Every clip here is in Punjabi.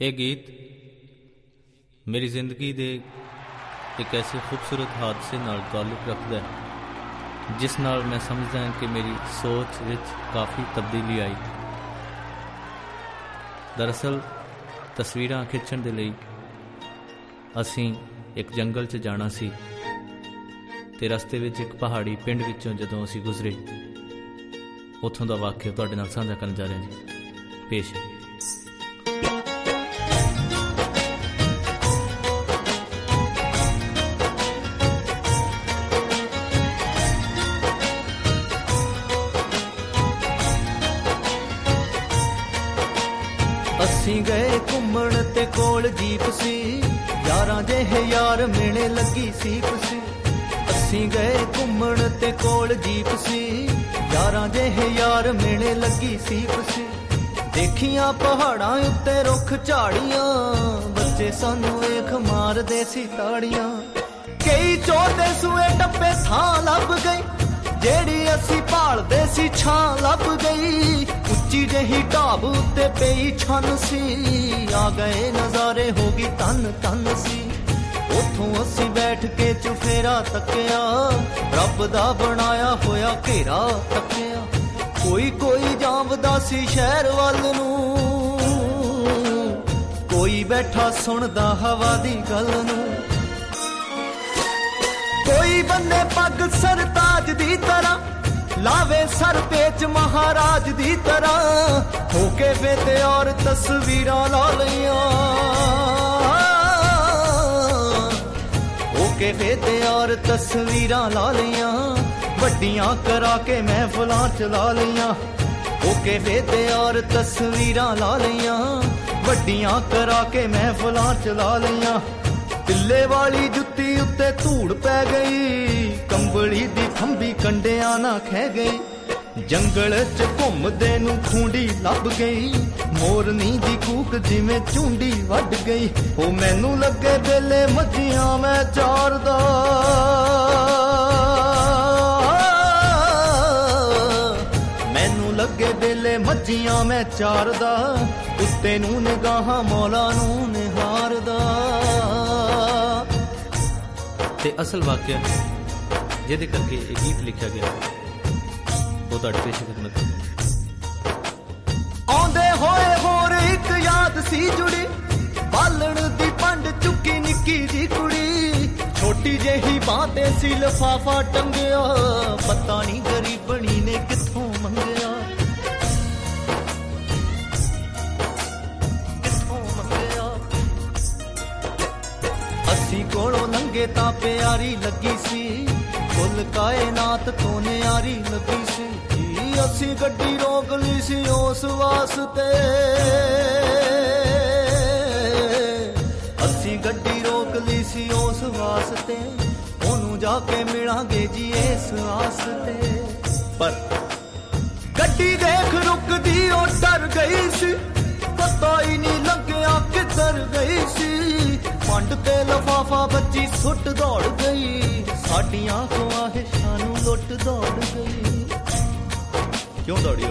ਇਹ ਗੀਤ ਮੇਰੀ ਜ਼ਿੰਦਗੀ ਦੇ ਇੱਕ ਐਸੇ ਖੂਬਸੂਰਤ ਹਾਦਸੇ ਨਾਲ ਤਾਲੁਕ ਰੱਖਦਾ ਹੈ ਜਿਸ ਨਾਲ ਮੈਂ ਸਮਝਦਾ ਹਾਂ ਕਿ ਮੇਰੀ ਸੋਚ ਵਿੱਚ ਕਾਫੀ ਤਬਦੀਲੀ ਆਈ। ਦਰਅਸਲ ਤਸਵੀਰਾਂ ਖਿੱਚਣ ਦੇ ਲਈ ਅਸੀਂ ਇੱਕ ਜੰਗਲ 'ਚ ਜਾਣਾ ਸੀ ਤੇ ਰਸਤੇ ਵਿੱਚ ਇੱਕ ਪਹਾੜੀ ਪਿੰਡ ਵਿੱਚੋਂ ਜਦੋਂ ਅਸੀਂ ਗੁਜ਼ਰੇ ਉੱਥੋਂ ਦਾ ਵਾਕਿਆ ਤੁਹਾਡੇ ਨਾਲ ਸਾਂਝਾ ਕਰਨ ਜਾ ਰਹੇ ਹਾਂ ਜੀ। ਪੇਸ਼ ਹੈ। ਅਸੀਂ ਗਏ ਘੁੰਮਣ ਤੇ ਕੋਲ ਜੀਪ ਸੀ, ਯਾਰਾਂ ਜਿਹੇ ਯਾਰ ਮਿਲਣੇ ਲੱਗੀ ਸੀਪ ਸੀ। ਅਸੀਂ ਗਏ ਘੁੰਮਣ ਤੇ ਕੋਲ ਜੀਪ ਸੀ, ਯਾਰਾਂ ਜਿਹੇ ਯਾਰ ਮਿਲਣੇ ਲੱਗੀ ਸੀਪ ਸੀ। ਦੇਖੀਆਂ ਪਹਾੜਾਂ ਉੱਤੇ ਰੁੱਖ ਝਾੜੀਆਂ, ਬੱਚੇ ਸਾਨੂੰ ਵੇਖ ਮਾਰਦੇ ਸੀ ਤਾੜੀਆਂ। ਕਈ ਚੋਦੇ ਸੂਏ ਡੱਬੇ ਥਾਂ ਲੱਭ ਗਈ, ਜਿਹੜੀ ਅਸੀਂ ਭਾਲਦੇ ਸੀ ਛਾਂ ਲੱਭ ਗਈ। ਉੱਚੀ ਜਿਹੀ ਢਾਬ ਉੱਤੇ ਪਈ ਛੰਨ ਸੀ, ਆ ਗਏ ਨਜ਼ਾਰੇ ਹੋ ਗਈ ਤਨ ਤਨ ਸੀ। ਉੱਥੋਂ ਅਸੀਂ ਬੈਠ ਕੇ ਚੁਫੇਰਾ ਤੱਕਿਆ, ਰੱਬ ਦਾ ਬਣਾਇਆ ਹੋਇਆ ਘੇਰਾ ਤੱਕਿਆ। ਕੋਈ ਕੋਈ ਜਾਂਵਦਾ ਸੀ ਸ਼ਹਿਰ ਵੱਲ ਨੂੰ, ਕੋਈ ਬੈਠਾ ਸੁਣਦਾ ਹਵਾ ਦੀ ਗੱਲ ਨੂੰ। ਕੋਈ ਬੰਨੇ ਪੱਗ ਸਰਤਾਜ ਦੀ ਤਰ੍ਹਾਂ, ਲਾਵੇ ਸਰ ਪੇਚ ਮਹਾਰਾਜ ਦੀ ਤਰ੍ਹਾਂ। ਹੋ ਕੇ ਵੇ ਤੇ ਔਰ ਤਸਵੀਰਾਂ ਲਾ ਲਈਆਂ, ਹੋ ਕੇ ਵੇ ਤੇ ਔਰ ਤਸਵੀਰਾਂ ਲਾ ਲਈਆਂ। ਵੱਡੀਆਂ ਕਰਾ ਕੇ ਮਹਿਫਲਾਂ ਚਲਾ ਲਈਆਂ, ਹੋ ਕੇ ਵੇ ਤੇ ਔਰ ਤਸਵੀਰਾਂ ਲਾ ਲਈਆਂ। ਵੱਡੀਆਂ ਕਰਾ ਕੇ ਮਹਿਫਲਾਂ ਚਲਾ ਲਈਆਂ। ਤਿੱਲੇ ਵਾਲੀ ਜੁੱਤੀ ਉੱਤੇ ਧੂੜ ਪੈ ਗਈ, ਕੰਬਲੀ ਦੀ ਖੰਭੀ ਕੰਡਿਆਂ ਨਾ ਖਹਿ ਗਈ। ਜੰਗਲ 'ਚ ਘੁੰਮਦੇ ਨੂੰ ਖੂੰਡੀ ਲੱਭ ਗਈ, ਮੋਰਨੀ ਦੀ ਕੂਕ ਜਿਵੇਂ ਝੁੰਡੀ ਵੱਢ ਗਈ। ਉਹ ਮੈਨੂੰ ਲੱਗੇ ਵੇਲੇ ਮੱਝੀਆਂ ਮੈਂ ਚਾਰਦਾ, ਮੈਨੂੰ ਲੱਗੇ ਵੇਲੇ ਮੱਝੀਆਂ ਮੈਂ ਚਾਰਦਾ। ਉੱਤੇ ਨੂੰ ਨਿਗਾਹਾਂ ਮੌਲਾ ਨੂੰ ਨਿਹਾਰਦਾ। ਤੇ ਅਸਲ ਵਾਕਿਆ ਜਿਹਦੇ ਕਰਕੇ ਇਹ ਗੀਤ ਲਿਖਿਆ ਗਿਆ ਉਹ ਤੁਹਾਡੇ ਪੇਸ਼ ਖਿਦਮਤ। ਆਉਂਦੇ ਹੋਏ ਹੋਰ ਇੱਕ ਯਾਦ ਸੀ ਜੁੜੀ, ਬਾਲਣ ਦੀ ਪੰਡ ਚੁੱਕੀ ਨਿੱਕੀ ਜੀ ਕੁੜੀ। ਛੋਟੀ ਜਿਹੀ ਬਾਂਹ ਤੇ ਸੀ ਲਿਫਾਫਾ ਟੰਗਿਆ, ਪਤਾ ਨਹੀਂ ਗਰੀਬਣੀ ਨੇ ਕਿੱਥੋਂ ਮੰਗਿਆ। ਅਸੀਂ ਕੋਲੋਂ ਲੰਘੇ ਤਾਂ ਪਿਆਰੀ ਲੱਗੀ ਸੀ, ਕੁੱਲ ਕਾਇਨਾਤ ਤੋਂ ਨਿਆਰੀ ਲੱਗੀ ਸੀ। ਅਸੀਂ ਗੱਡੀ ਰੋਕ ਲਈ ਸੀ ਉਸ ਵਾਸਤੇ, ਅਸੀਂ ਗੱਡੀ ਰੋਕ ਲਈ ਸੀ ਉਸ ਵਾਸਤੇ। ਉਹਨੂੰ ਜਾ ਕੇ ਮਿਲਾਂਗੇ ਜੀ ਇਸ ਆਸ ਤੇ। ਪਰ ਗੱਡੀ ਦੇਖ ਰੁਕਦੀ ਉਹ ਡਰ ਗਈ ਸੀ, ਪਤਾ ਹੀ ਨਹੀਂ ਲੱਗਿਆ ਕਿੱਧਰ ਗਈ ਸੀ। ਪੰਡ ਤੇ ਲਫਾਫਾ ਬੱਚੀ ਸੁੱਟ ਦੌੜ ਗਈ, ਸਾਡੀਆਂ ਖਵਾਹਿਸ਼ਾਂ ਨੂੰ ਲੁੱਟ ਦੌੜ ਗਈ। ਕਿਉਂ ਦੌੜੀ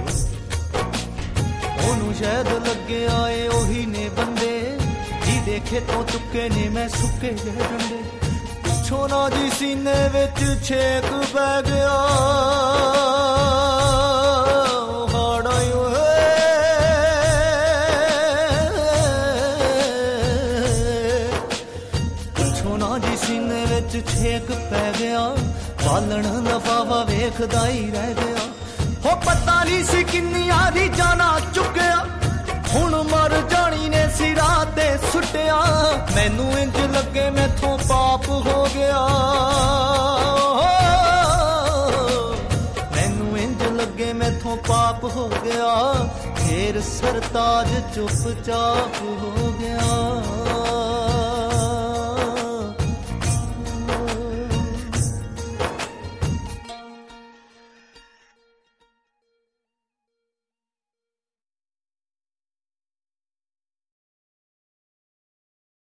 ਉਹਨੂੰ ਸ਼ਾਇਦ ਲੱਗਿਆ ਏ ਉਹੀ ਨੇ ਬੰਦੇ, ਜਿਹਦੇ ਖੇਤੋਂ ਚੁੱਕੇ ਨੇ ਮੈਂ ਸੁੱਕੇ ਜਿਹੇ ਡੰਡੇ। ਪਿੱਛੋਂ ਨਾ ਜੀ ਸੀਨੇ ਵਿੱਚ ਛੇਕ ਪੈ ਗਿਆ, ਛੇਕ ਪੈ ਗਿਆ। ਬਾਲਣ ਲਫਾਫਾ ਵੇਖਦਾ ਹੀ ਰਹਿ ਗਿਆ। ਹੋ ਪਤਾ ਨਹੀਂ ਸੀ ਕਿੰਨੀਆਂ ਦੀ ਜਾਨਾਂ ਚੁੱਕਿਆ, ਹੁਣ ਮਰ ਜਾਣੀ ਨੇ ਸਿਰਾਂ ਤੇ ਸੁੱਟਿਆ। ਮੈਨੂੰ ਇੰਜ ਲੱਗੇ ਮੈਥੋਂ ਪਾਪ ਹੋ ਗਿਆ, ਮੈਨੂੰ ਇੰਜ ਲੱਗੇ ਮੈਥੋਂ ਪਾਪ ਹੋ ਗਿਆ। ਫੇਰ ਸਰਤਾਜ ਚੁੱਪ ਚਾਪ ਹੋ ਗਿਆ।